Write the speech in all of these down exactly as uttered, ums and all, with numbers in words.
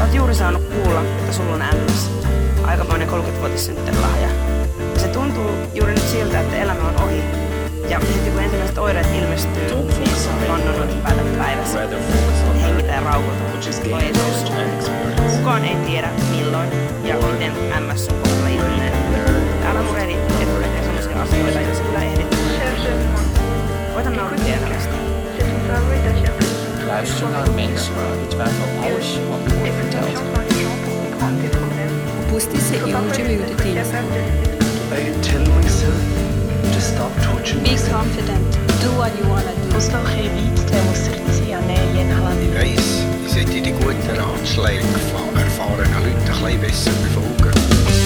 oot juuri saanut kuulla, että sulla on M S. Aikamoinen kolmekymmenvuotissynttärilahja. Ja se tuntuu juuri nyt siltä, että elämä on ohi. Ja heti kun ensimmäiset oireet ilmestyy, niin lonnonut päätät päivässä. Hengitä ja rauhoitu. Voi ei suustu. Kukaan ei tiedä milloin ja miten M S sun kohdalla ilmenee. Älä murehdi etukäteen sellaisia asioita, joita sä kyllä ehdit. Koita nauttia elämästä. Luister naar mensen met waar van alles wat wordt verteld. Опусти се и учи от детинство. I tell myself to stop touching Be myself. confident. Do what you wanna do. Ustal geen Lied, der muss sich sie an nähen haben. Ich weiss, ich sollte die guten Ratschläge von erfahrenen Leuten ein bisschen besser befolgen.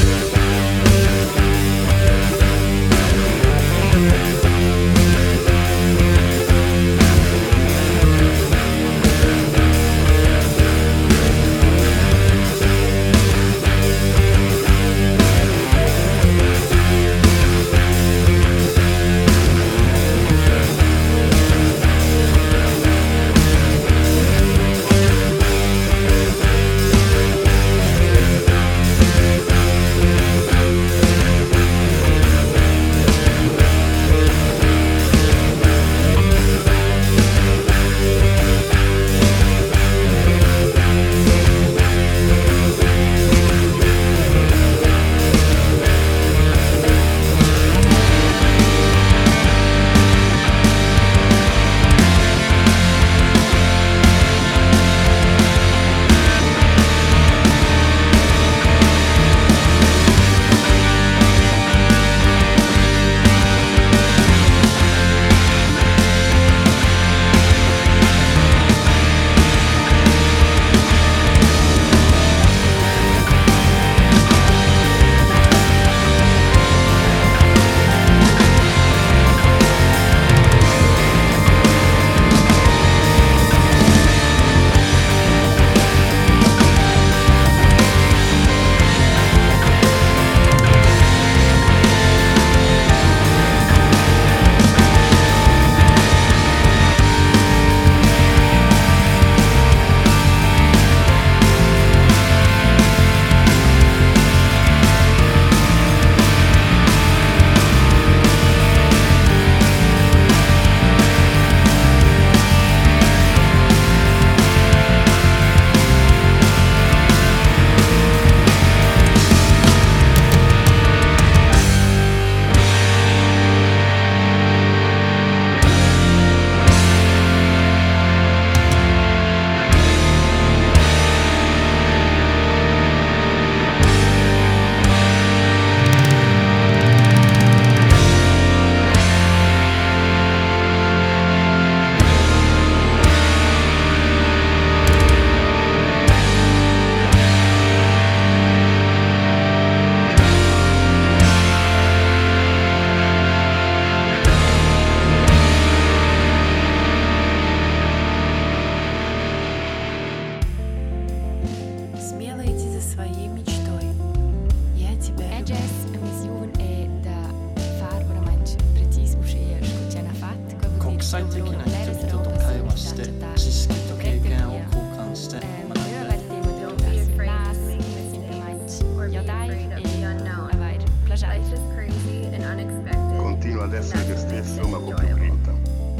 Continua ad essere te stesso, ma con più grinta.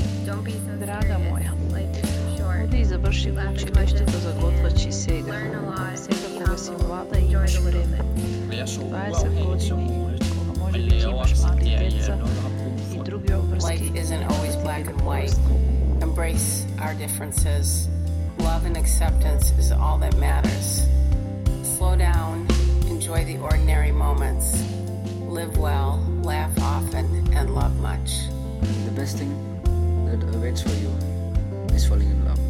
Draga moja, odi i završi učilište do zagotvači sega. Sega koga si mlada i imaš vreme. dvadeset godini koga može biti imaš mali djeca i drugi obrski. Life isn't always black and white. Embrace our differences. Love and acceptance is all that matters. Slow down, enjoy the ordinary moments. Live well, laugh often, and love much. The best thing that awaits for you is falling in love.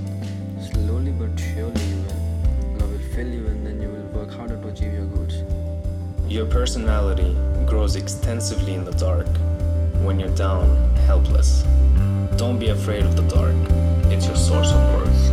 Slowly but surely you will. Love will fill you and then you will work harder to achieve your goals. Your personality grows extensively in the dark, when you're down, helpless. Don't be afraid of the dark. It's your source of worth.